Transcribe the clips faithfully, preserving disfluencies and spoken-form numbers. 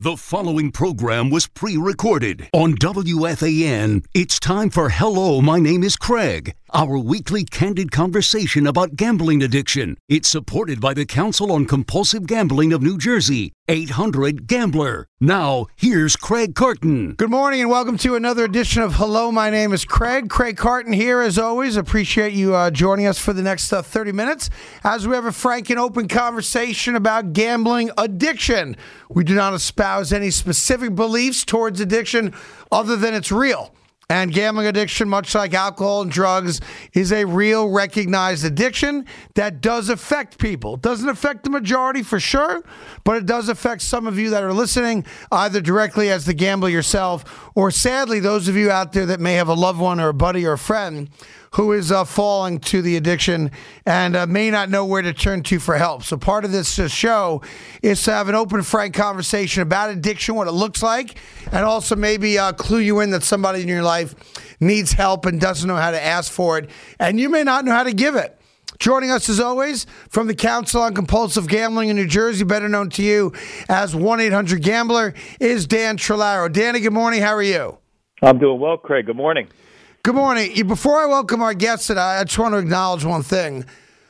The following program was pre-recorded on W F A N. It's time for Hello, My Name is Craig, our weekly candid conversation about gambling addiction. It's supported by the Council on Compulsive Gambling of New Jersey, eight hundred gambler. Now, here's Craig Carton. Good morning and welcome to another edition of Hello, My Name is Craig. Craig Carton here as always. Appreciate you uh, joining us for the next uh, thirty minutes as we have a frank and open conversation about gambling addiction. We do not espouse any specific beliefs towards addiction other than it's real. And gambling addiction, much like alcohol and drugs, is a real recognized addiction that does affect people. It doesn't affect the majority for sure, but it does affect some of you that are listening, either directly as the gambler yourself, or sadly, those of you out there that may have a loved one or a buddy or a friend who is uh, falling to the addiction and uh, may not know where to turn to for help. So part of this uh, show is to have an open, frank conversation about addiction, what it looks like, and also maybe uh, clue you in that somebody in your life needs help and doesn't know how to ask for it, and you may not know how to give it. Joining us, as always, from the Council on Compulsive Gambling in New Jersey, better known to you as one eight hundred gambler, is Dan Trillaro. Danny, good morning. How are you? I'm doing well, Craig. Good morning. Good morning. Before I welcome our guests today, I just want to acknowledge one thing.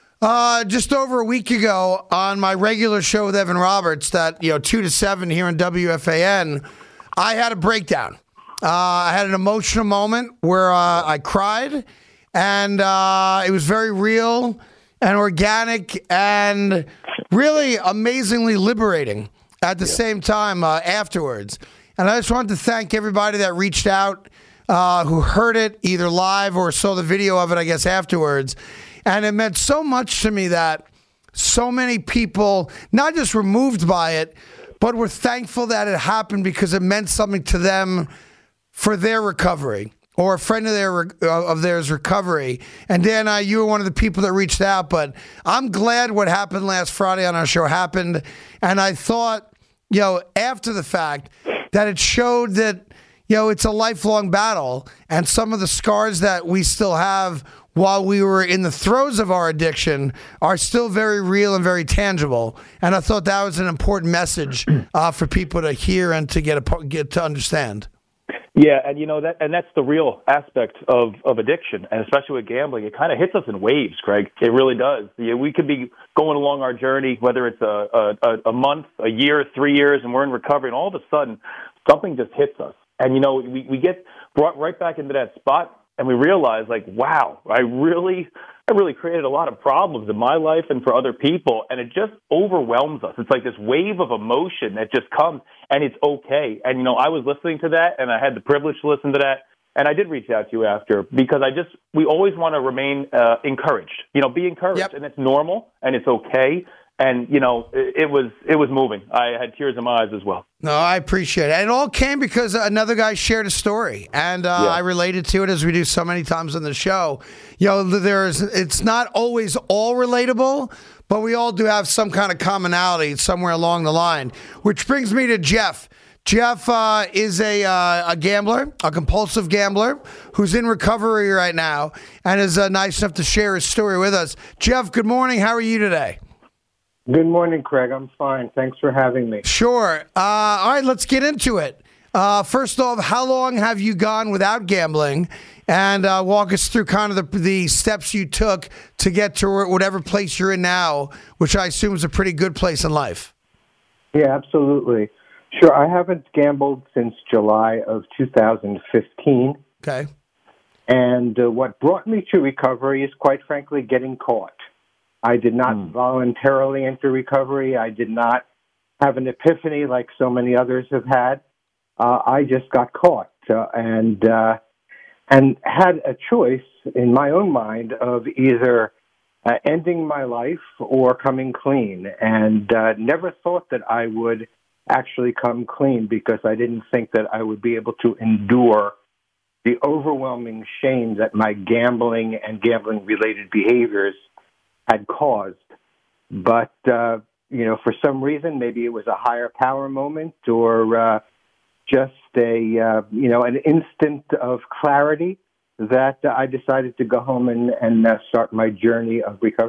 Uh, just over a week ago, on my regular show with Evan Roberts, that you know, two to seven here on W F A N, I had a breakdown. Uh, I had an emotional moment where uh, I cried, and uh, it was very real and organic and really amazingly liberating at the yeah. same time uh, afterwards. And I just wanted to thank everybody that reached out, Uh, who heard it either live or saw the video of it, I guess, afterwards. And it meant so much to me that so many people, not just were moved by it, but were thankful that it happened because it meant something to them for their recovery or a friend of, their, of theirs recovery. And Dan, uh, you were one of the people that reached out, but I'm glad what happened last Friday on our show happened. And I thought, you know, after the fact, that it showed that You know, it's a lifelong battle, and some of the scars that we still have while we were in the throes of our addiction are still very real and very tangible. And I thought that was an important message uh, for people to hear and to get a, get to understand. Yeah, and you know that, and that's the real aspect of, of addiction, and especially with gambling, it kind of hits us in waves, Craig. It really does. Yeah, we could be going along our journey, whether it's a, a, a month, a year, three years, and we're in recovery, and all of a sudden, something just hits us. And, you know, we, we get brought right back into that spot, and we realize, like, wow, I really I really created a lot of problems in my life and for other people, and it just overwhelms us. It's like this wave of emotion that just comes, and it's okay. And, you know, I was listening to that, and I had the privilege to listen to that, and I did reach out to you after because I just – we always want to remain uh, encouraged. You know, be encouraged, yep. And it's normal, and it's okay. And, you know, it, it was it was moving. I had tears in my eyes as well. No, I appreciate it. And it all came because another guy shared a story, and uh, yeah. I related to it as we do so many times on the show. You know, there's it's not always all relatable, but we all do have some kind of commonality somewhere along the line, which brings me to Jeff. Jeff uh, is a, uh, a gambler, a compulsive gambler, who's in recovery right now and is uh, nice enough to share his story with us. Jeff, good morning. How are you today? Good morning, Craig. I'm fine. Thanks for having me. Sure. Uh, all right, let's get into it. Uh, first off, how long have you gone without gambling? And uh, walk us through kind of the, the steps you took to get to whatever place you're in now, which I assume is a pretty good place in life. Yeah, absolutely. Sure. I haven't gambled since July of two thousand fifteen. Okay. And uh, what brought me to recovery is, quite frankly, getting caught. I did not mm. voluntarily enter recovery. I did not have an epiphany like so many others have had. Uh, I just got caught uh, and uh, and had a choice in my own mind of either uh, ending my life or coming clean, and uh, never thought that I would actually come clean because I didn't think that I would be able to endure the overwhelming shame that my gambling and gambling-related behaviors had caused. But, uh, you know, for some reason, maybe it was a higher power moment or uh, just a, uh, you know, an instant of clarity that uh, I decided to go home and, and uh, start my journey of recovery.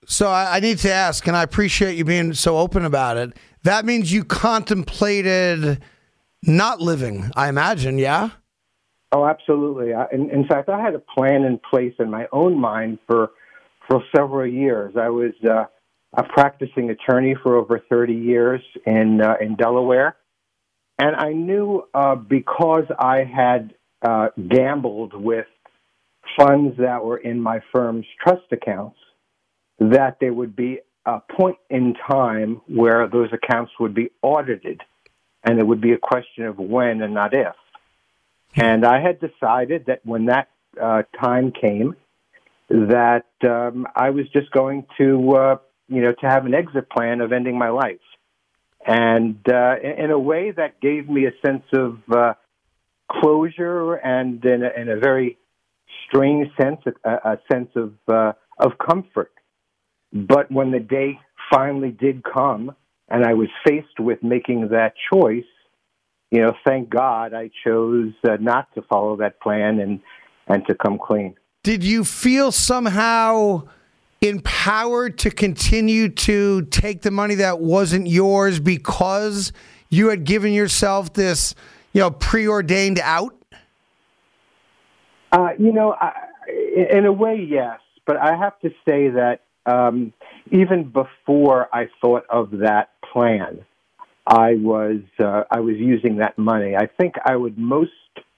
So I, I need to ask, and I appreciate you being so open about it. That means you contemplated not living, I imagine, yeah? Oh, absolutely. I, in, in fact, I had a plan in place in my own mind for for several years. I was uh, a practicing attorney for over thirty years in uh, in Delaware, and I knew uh, because I had uh, gambled with funds that were in my firm's trust accounts, that there would be a point in time where those accounts would be audited, and it would be a question of when and not if. And I had decided that when that uh, time came, that um, I was just going to, uh, you know, to have an exit plan of ending my life. And uh, in a way that gave me a sense of uh, closure, and in a, in a very strange sense, a, a sense of uh, of comfort. But when the day finally did come, and I was faced with making that choice, you know, thank God I chose uh, not to follow that plan and, and to come clean. Did you feel somehow empowered to continue to take the money that wasn't yours because you had given yourself this, you know, preordained out? Uh, you know, I, in a way, yes. But I have to say that um, even before I thought of that plan, I was uh, I was using that money. I think I would most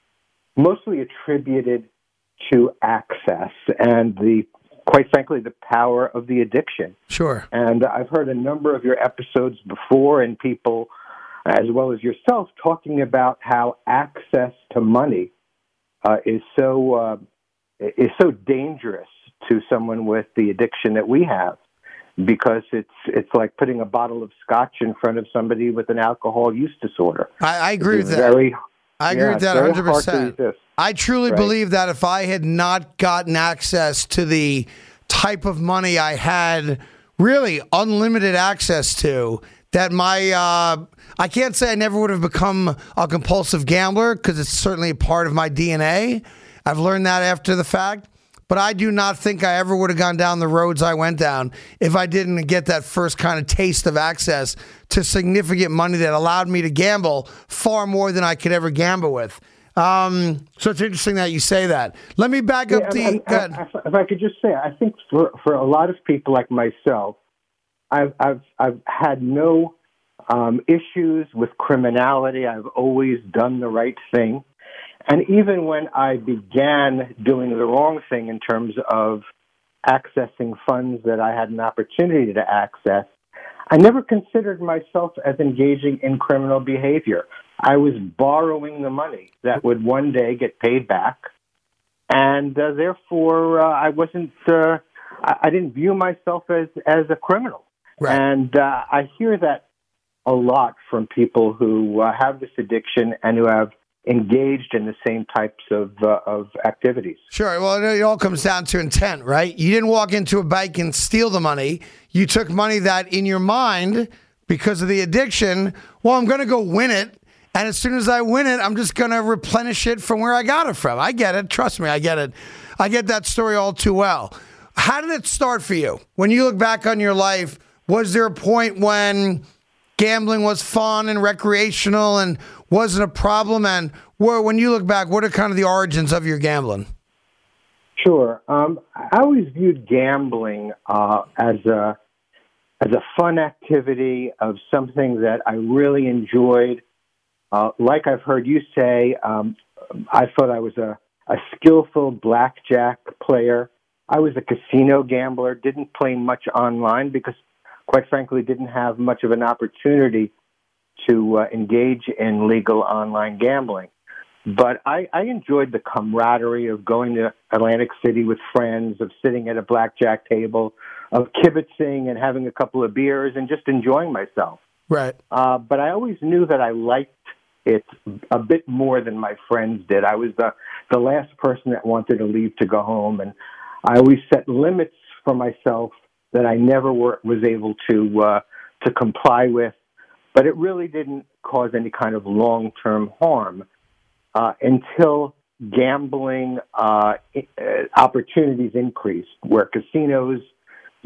mostly attribute it to access and the, quite frankly, the power of the addiction. Sure. And I've heard a number of your episodes before, and people, as well as yourself, talking about how access to money uh, is so uh, is so dangerous to someone with the addiction that we have. Because it's it's like putting a bottle of scotch in front of somebody with an alcohol use disorder. I, I agree it's with that. Very, I agree yeah, with that one hundred percent. I truly right. believe that if I had not gotten access to the type of money I had really unlimited access to, that my, uh, I can't say I never would have become a compulsive gambler, because it's certainly a part of my D N A. I've learned that after the fact. But I do not think I ever would have gone down the roads I went down if I didn't get that first kind of taste of access to significant money that allowed me to gamble far more than I could ever gamble with. Um, so it's interesting that you say that. Let me back up yeah, the... and, and, if I could just say, I think for, for a lot of people like myself, I've, I've, I've had no um, issues with criminality. I've always done the right thing. And even when I began doing the wrong thing in terms of accessing funds that I had an opportunity to access, I never considered myself as engaging in criminal behavior. I was borrowing the money that would one day get paid back, and uh, therefore uh, I wasn't. Uh, I didn't view myself as as a criminal. Right. And uh, I hear that a lot from people who uh, have this addiction and who have engaged in the same types of uh, of activities. Sure. Well, it all comes down to intent, right? You didn't walk into a bank and steal the money. You took money that in your mind, because of the addiction, well, I'm going to go win it. And as soon as I win it, I'm just going to replenish it from where I got it from. I get it. Trust me, I get it. I get that story all too well. How did it start for you? When you look back on your life, was there a point when gambling was fun and recreational and wasn't a problem? And where, when you look back, what are kind of the origins of your gambling? Sure. Um, I always viewed gambling uh, as a as a fun activity, of something that I really enjoyed. Uh, like I've heard you say, um, I thought I was a, a skillful blackjack player. I was a casino gambler, didn't play much online because, quite frankly, didn't have much of an opportunity to uh, engage in legal online gambling. But I, I enjoyed the camaraderie of going to Atlantic City with friends, of sitting at a blackjack table, of kibitzing and having a couple of beers and just enjoying myself. Right. Uh, but I always knew that I liked it a bit more than my friends did. I was the, the last person that wanted to leave to go home, and I always set limits for myself that I never were, was able to uh, to comply with. But it really didn't cause any kind of long-term harm uh, until gambling uh, opportunities increased, where casinos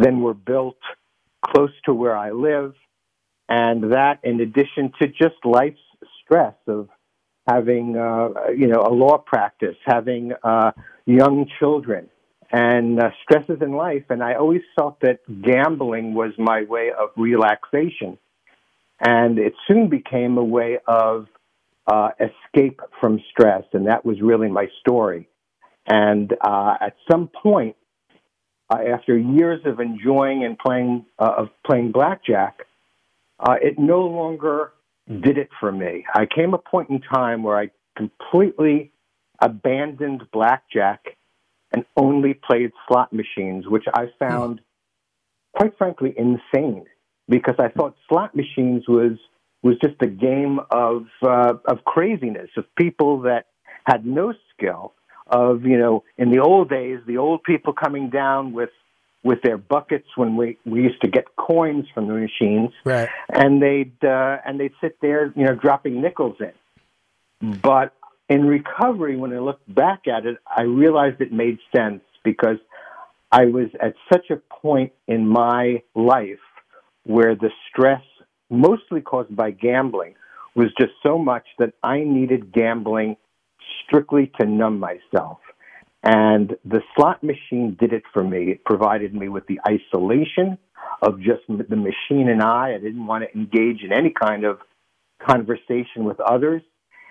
then were built close to where I live. And that, in addition to just life's stress of having, uh, you know, a law practice, having uh, young children, and uh, stresses in life. And I always felt that gambling was my way of relaxation. And it soon became a way of uh, escape from stress. And that was really my story. And uh, at some point, uh, after years of enjoying and playing, uh, of playing blackjack, uh, it no longer did it for me. I came a point in time where I completely abandoned blackjack and only played slot machines, which I found, quite frankly, insane, because I thought slot machines was was just a game of uh, of craziness, of people that had no skill, of, you know, in the old days, the old people coming down with with their buckets when we, we used to get coins from the machines, right. and they'd uh, and they'd sit there, you know, dropping nickels in. But in recovery, when I looked back at it, I realized it made sense, because I was at such a point in my life where the stress, mostly caused by gambling, was just so much that I needed gambling strictly to numb myself. And the slot machine did it for me. It provided me with the isolation of just the machine and I. I didn't want to engage in any kind of conversation with others.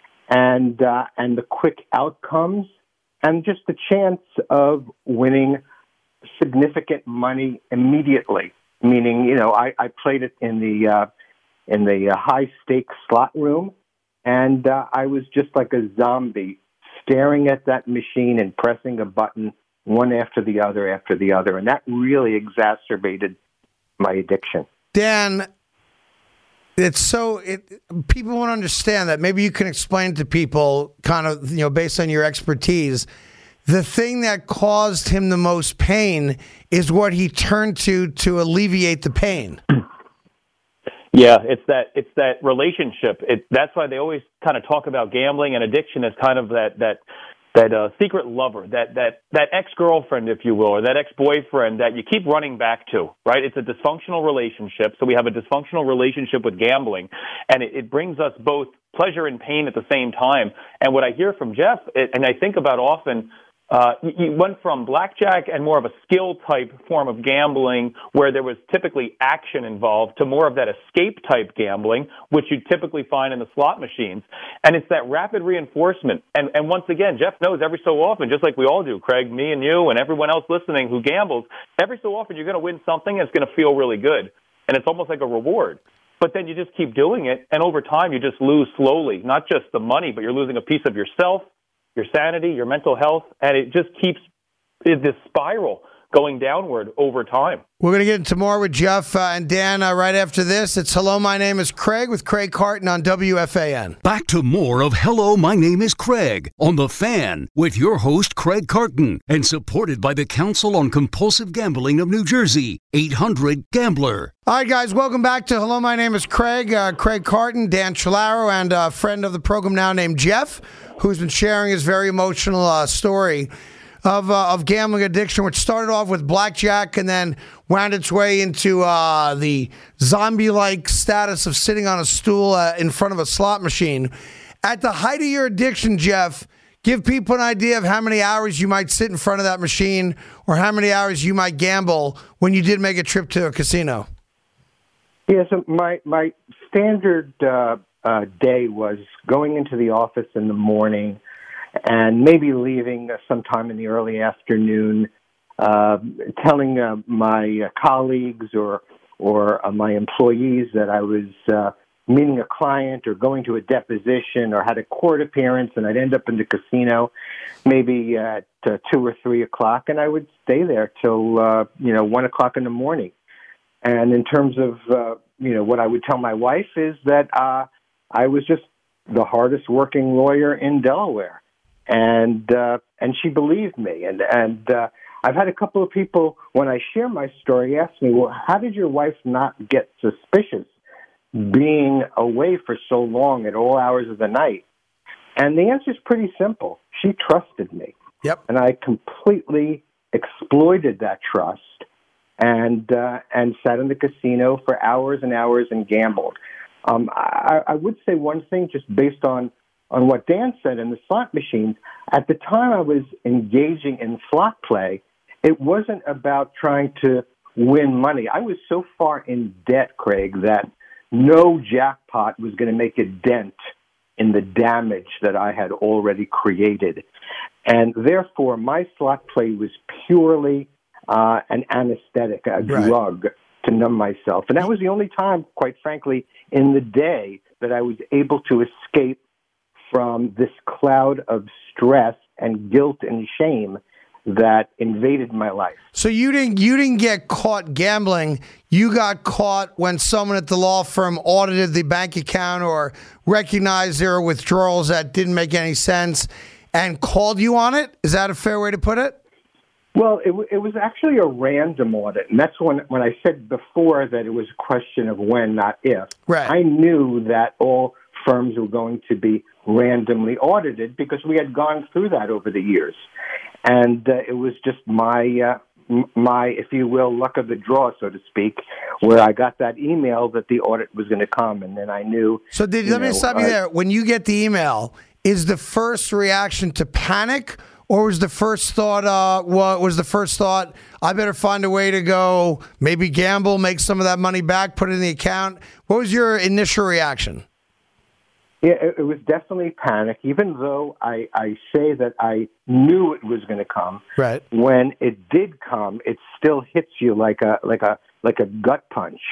And uh, and the quick outcomes, and just the chance of winning significant money immediately. Meaning, you know, I, I played it in the uh, in the uh, high stakes slot room, and uh, I was just like a zombie, staring at that machine and pressing a button one after the other after the other, and that really exacerbated my addiction. Dan, it's so it people won't understand that. Maybe you can explain to people, kind of, you know, based on your expertise, the thing that caused him the most pain is what he turned to to alleviate the pain. Yeah, it's that it's that relationship. It, that's why they always kind of talk about gambling and addiction as kind of that that that uh, secret lover, that that that ex-girlfriend, if you will, or that ex-boyfriend that you keep running back to, right? It's a dysfunctional relationship. So we have a dysfunctional relationship with gambling, and it, it brings us both pleasure and pain at the same time. And what I hear from Jeff, it, and I think about often, Uh, you went from blackjack and more of a skill-type form of gambling where there was typically action involved to more of that escape-type gambling, which you typically find in the slot machines. And it's that rapid reinforcement. And, and once again, Jeff knows every so often, just like we all do, Craig, me and you, and everyone else listening who gambles, every so often you're going to win something and it's going to feel really good. And it's almost like a reward. But then you just keep doing it, and over time you just lose slowly, not just the money, but you're losing a piece of yourself, your sanity, your mental health, and it just keeps this spiral going downward over time. We're going to get into more with Jeff uh, and Dan uh, right after this. It's Hello, My Name is Craig with Craig Carton on W F A N. Back to more of Hello, My Name is Craig on The Fan with your host, Craig Carton, and supported by the Council on Compulsive Gambling of New Jersey, eight hundred gambler. All right, guys, welcome back to Hello, My Name is Craig. Uh, Craig Carton, Dan Chalaro, and a friend of the program now named Jeff, who's been sharing his very emotional uh, story of uh, of gambling addiction, which started off with blackjack and then wound its way into uh, the zombie-like status of sitting on a stool uh, in front of a slot machine. At the height of your addiction, Jeff, give people an idea of how many hours you might sit in front of that machine or how many hours you might gamble when you did make a trip to a casino. Yeah, so my, my standard uh, uh, day was going into the office in the morning and maybe leaving uh, sometime in the early afternoon, uh, telling uh, my uh, colleagues or or uh, my employees that I was uh, meeting a client or going to a deposition or had a court appearance, and I'd end up in the casino maybe at uh, two or three o'clock, and I would stay there till uh, you know one o'clock in the morning. And in terms of uh, you know what I would tell my wife is that uh, I was just the hardest working lawyer in Delaware. And uh, and she believed me. And and uh, I've had a couple of people, when I share my story, ask me, well, how did your wife not get suspicious being away for so long at all hours of the night? And the answer is pretty simple. She trusted me. Yep. And I completely exploited that trust. and uh, and sat in the casino for hours and hours and gambled. Um, I, I would say one thing, just based on, on what Dan said in the slot machines. At the time I was engaging in slot play, it wasn't about trying to win money. I was so far in debt, Craig, that no jackpot was going to make a dent in the damage that I had already created. And therefore, my slot play was purely uh, an anesthetic, a Right. drug to numb myself. And that was the only time, quite frankly, in the day that I was able to escape from this cloud of stress and guilt and shame that invaded my life. So you didn't you didn't get caught gambling. You got caught when someone at the law firm audited the bank account or recognized there were withdrawals that didn't make any sense and called you on it? Is that a fair way to put it? Well, it, w- it was actually a random audit, and that's when when I said before that it was a question of when, not if. Right. I knew that all firms were going to be randomly audited because we had gone through that over the years. And uh, it was just my, uh, m- my, if you will, luck of the draw, so to speak, where I got that email that the audit was going to come, and then I knew. So did, you let me know, stop you uh, there. When you get the email, is the first reaction to panic, or was the first thought, uh, what was the first thought, I better find a way to go, maybe gamble, make some of that money back, put it in the account? What was your initial reaction? Yeah, it, it was definitely panic, even though I, I say that I knew it was going to come. Right. When it did come, it still hits you like a like a like a gut punch.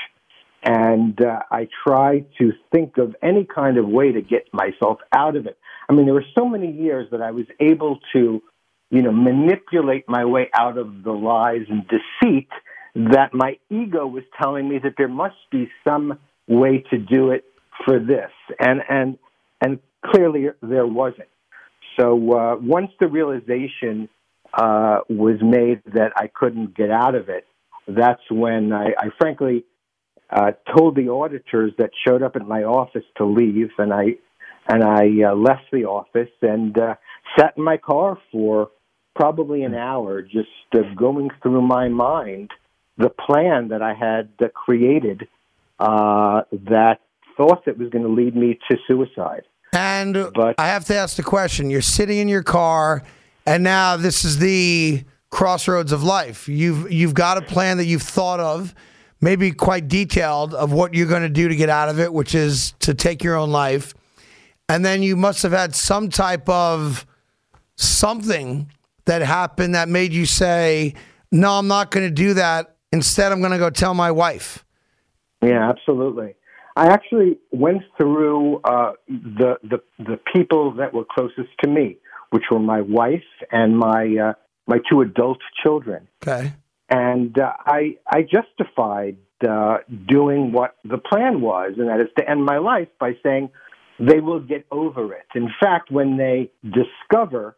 And uh, I tried to think of any kind of way to get myself out of it. I mean, there were so many years that I was able to, you know, manipulate my way out of the lies and deceit that my ego was telling me that there must be some way to do it for this, and and and clearly there wasn't. So uh, once the realization uh, was made that I couldn't get out of it, that's when I, I frankly uh, told the auditors that showed up at my office to leave, and I and I uh, left the office and uh, sat in my car for probably an hour, just uh, going through my mind the plan that I had uh, created uh, that thought that was going to lead me to suicide. And But- I have to ask the question. You're sitting in your car, and now this is the crossroads of life. You've you've got a plan that you've thought of, maybe quite detailed, of what you're going to do to get out of it, which is to take your own life. And then you must have had some type of something that happened that made you say, no, I'm not going to do that. Instead, I'm going to go tell my wife. Yeah, absolutely. I actually went through uh, the, the the people that were closest to me, which were my wife and my uh, my two adult children, Okay. and uh, I I justified uh, doing what the plan was, and that is to end my life by saying they will get over it. In fact, when they discover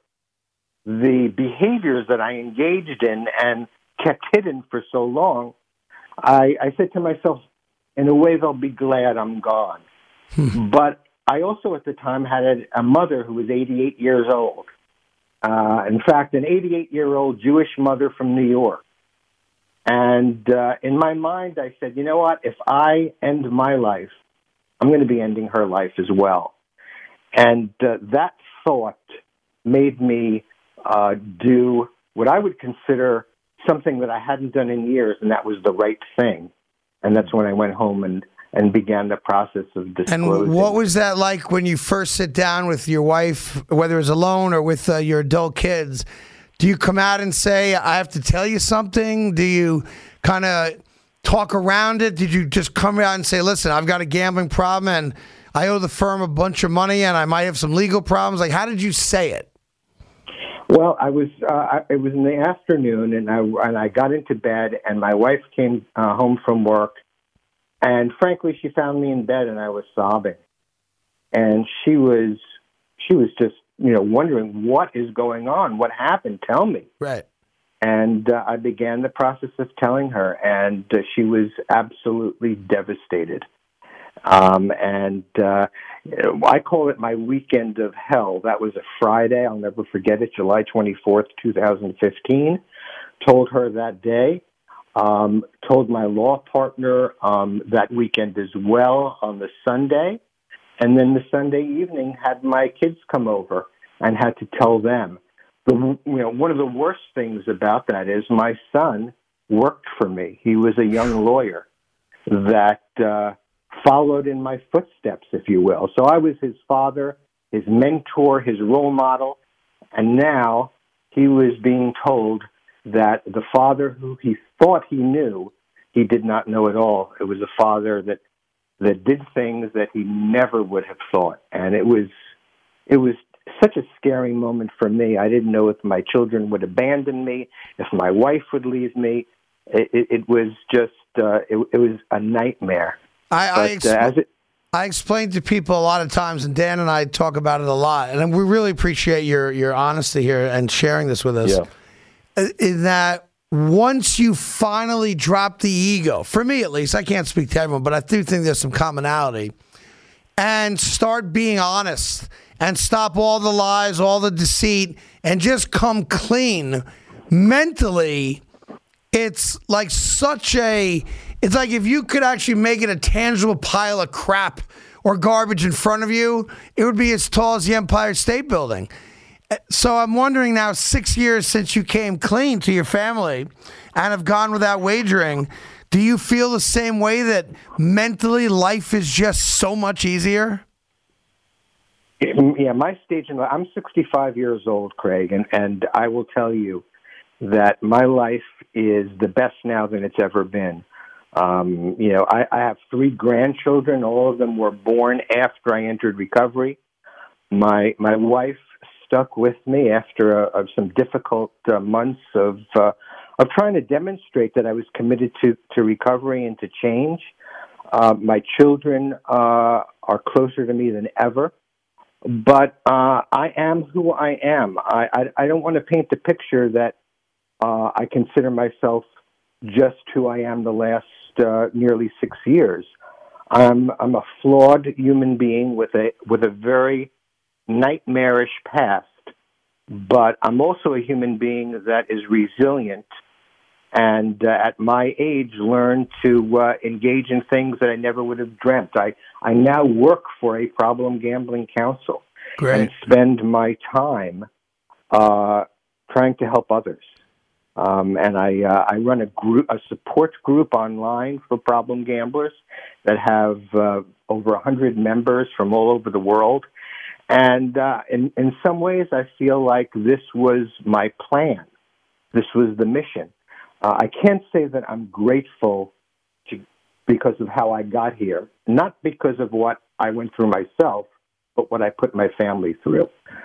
the behaviors that I engaged in and kept hidden for so long, I, I said to myself, in a way, they'll be glad I'm gone. But I also, at the time, had a, a mother who was eighty-eight years old. Uh, in fact, an eighty-eight-year-old Jewish mother from New York. And uh, in my mind, I said, you know what? If I end my life, I'm going to be ending her life as well. And uh, that thought made me uh, do what I would consider something that I hadn't done in years, and that was the right thing. And that's when I went home and, and began the process of disclosing. And what was that like when you first sit down with your wife, whether it's alone or with uh, your adult kids? Do you come out and say, I have to tell you something? Do you kind of talk around it? Did you just come out and say, listen, I've got a gambling problem and I owe the firm a bunch of money and I might have some legal problems? Like, how did you say it? Well, I was. Uh, I, it was in the afternoon, and I and I got into bed, and my wife came uh, home from work, and frankly, she found me in bed, and I was sobbing, and she was she was just you know wondering what is going on, what happened, tell me. Right. And uh, I began the process of telling her, and uh, she was absolutely devastated. Um, and uh, I call it my weekend of hell. That was a Friday. I'll never forget it, July twenty-fourth, twenty fifteen. Told her that day. Um, told my law partner um, that weekend as well on the Sunday. And then the Sunday evening had my kids come over and had to tell them. The, you know, one of the worst things about that is my son worked for me. He was a young lawyer that uh, followed in my footsteps, if you will. So I was his father, his mentor, his role model. And now he was being told that the father who he thought he knew, he did not know at all. It was a father that that did things that he never would have thought. And it was it was such a scary moment for me. I didn't know if my children would abandon me, if my wife would leave me. It, it, it was just, uh, it, it was a nightmare. I, but, I, expl- uh, as it, I explain to people a lot of times, and Dan and I talk about it a lot, and we really appreciate your, your honesty here and sharing this with us. Yeah. In that once you finally drop the ego, for me at least, I can't speak to everyone, but I do think there's some commonality, and start being honest and stop all the lies, all the deceit, and just come clean mentally, it's like such a, it's like if you could actually make it a tangible pile of crap or garbage in front of you, it would be as tall as the Empire State Building. So I'm wondering now, six years since you came clean to your family and have gone without wagering, do you feel the same way that mentally life is just so much easier? Yeah, my stage in life, I'm sixty-five years old, Craig, and, and I will tell you that my life is the best now than it's ever been. Um, you know, I, I have three grandchildren. All of them were born after I entered recovery. My my wife stuck with me after uh, some difficult uh, months of uh, of trying to demonstrate that I was committed to, to recovery and to change. Uh, my children uh, are closer to me than ever. But uh, I am who I am. I, I, I don't want to paint the picture that uh, I consider myself just who I am the last uh, nearly six years. I'm I'm a flawed human being with a with a very nightmarish past, but I'm also a human being that is resilient and uh, at my age learned to uh, engage in things that I never would have dreamt. I, I now work for a problem gambling council. Great. And spend my time uh, trying to help others. Um, and I uh, I run a group, a support group online for problem gamblers that have uh, over one hundred members from all over the world. And uh, in, in some ways, I feel like this was my plan. This was the mission. Uh, I can't say that I'm grateful to, because of how I got here, not because of what I went through myself, but what I put my family through.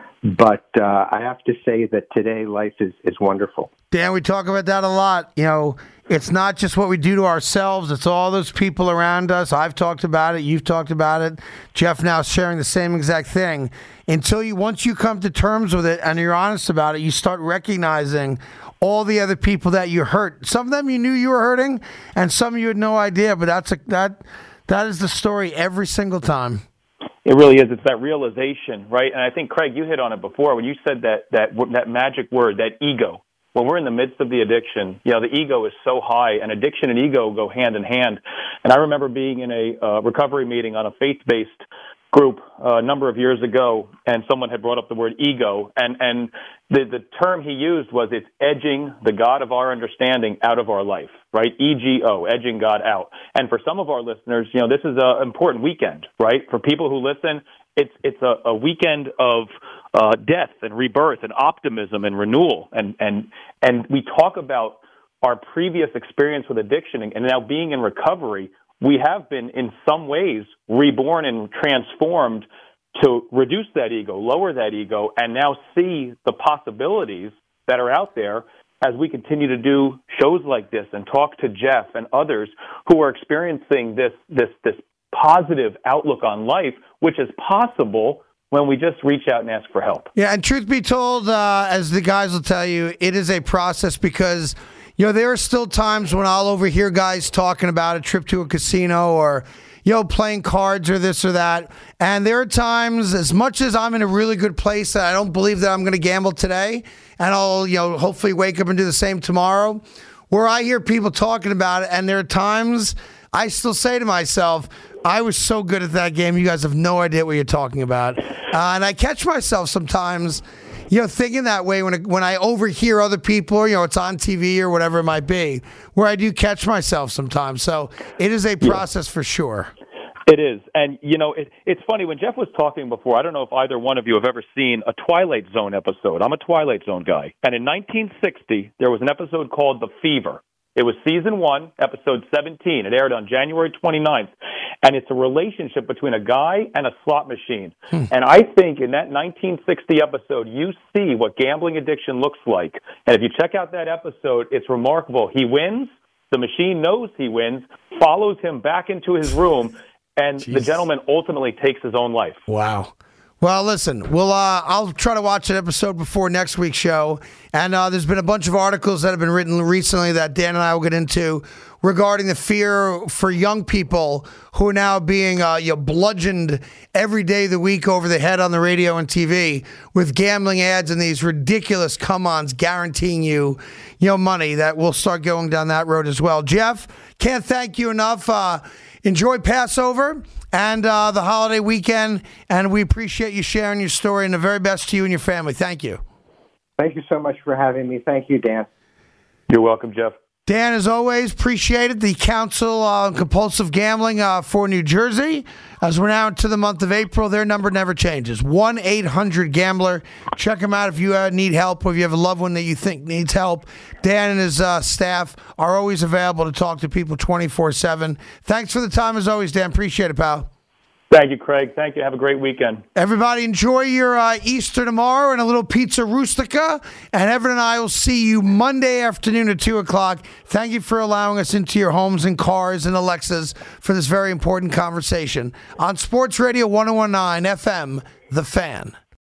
But uh, I have to say that today life is, is wonderful. Dan, we talk about that a lot. You know, it's not just what we do to ourselves. It's all those people around us. I've talked about it. You've talked about it. Jeff now sharing the same exact thing. Until you, once you come to terms with it and you're honest about it, you start recognizing all the other people that you hurt. Some of them you knew you were hurting, and some you had no idea. But that's a, that that is the story every single time. It really is. It's that realization, right? And I think, Craig, you hit on it before when you said that that that magic word, that ego. When we're in the midst of the addiction, you know, the ego is so high, and addiction and ego go hand in hand. And I remember being in a uh, recovery meeting on a faith-based group uh, a number of years ago, and someone had brought up the word ego, and, and the, the term he used was it's edging the God of our understanding out of our life, right? E G O, edging God out. And for some of our listeners, you know, this is an important weekend, right? For people who listen, it's it's a, a weekend of uh, death and rebirth and optimism and renewal. And, and, and we talk about our previous experience with addiction and, and now being in recovery. We have been, in some ways, reborn and transformed to reduce that ego, lower that ego, and now see the possibilities that are out there as we continue to do shows like this and talk to Jeff and others who are experiencing this this this positive outlook on life, which is possible when we just reach out and ask for help. Yeah, and truth be told, uh, as the guys will tell you, it is a process because you know, there are still times when I'll overhear guys talking about a trip to a casino or, you know, playing cards or this or that. And there are times, as much as I'm in a really good place that I don't believe that I'm going to gamble today, and I'll, you know, hopefully wake up and do the same tomorrow, where I hear people talking about it, and there are times I still say to myself, I was so good at that game, you guys have no idea what you're talking about. Uh, and I catch myself sometimes, you know, thinking that way when when I overhear other people, or, you know, it's on T V or whatever it might be, where I do catch myself sometimes. So it is a process for sure. It is. And, you know, it, it's funny. When Jeff was talking before, I don't know if either one of you have ever seen a Twilight Zone episode. I'm a Twilight Zone guy. And in nineteen sixty, there was an episode called The Fever. It was season one, episode seventeen. It aired on January twenty-ninth. And it's a relationship between a guy and a slot machine. Hmm. And I think in that nineteen sixty episode, you see what gambling addiction looks like. And if you check out that episode, it's remarkable. He wins. The machine knows he wins, follows him back into his room, and Jeez. the gentleman ultimately takes his own life. Wow. Well, listen, we'll, uh, I'll try to watch an episode before next week's show. And uh, there's been a bunch of articles that have been written recently that Dan and I will get into regarding the fear for young people who are now being uh, you know, bludgeoned every day of the week over the head on the radio and T V with gambling ads and these ridiculous come-ons guaranteeing you, you know, money. That we'll start going down that road as well. Jeff, can't thank you enough. Uh, enjoy Passover and uh, the holiday weekend, and we appreciate you sharing your story, and the very best to you and your family. Thank you. Thank you so much for having me. Thank you, Dan. You're welcome, Jeff. Dan, as always, appreciate it. The Council on Compulsive Gambling uh, for New Jersey. As we're now into the month of April, their number never changes. one eight hundred gambler. Check them out if you uh, need help or if you have a loved one that you think needs help. Dan and his uh, staff are always available to talk to people twenty-four seven. Thanks for the time, as always, Dan. Appreciate it, pal. Thank you, Craig. Thank you. Have a great weekend. Everybody enjoy your uh, Easter tomorrow and a little pizza rustica. And Everett and I will see you Monday afternoon at two o'clock. Thank you for allowing us into your homes and cars and Alexas for this very important conversation on Sports Radio one oh one point nine F M, The Fan.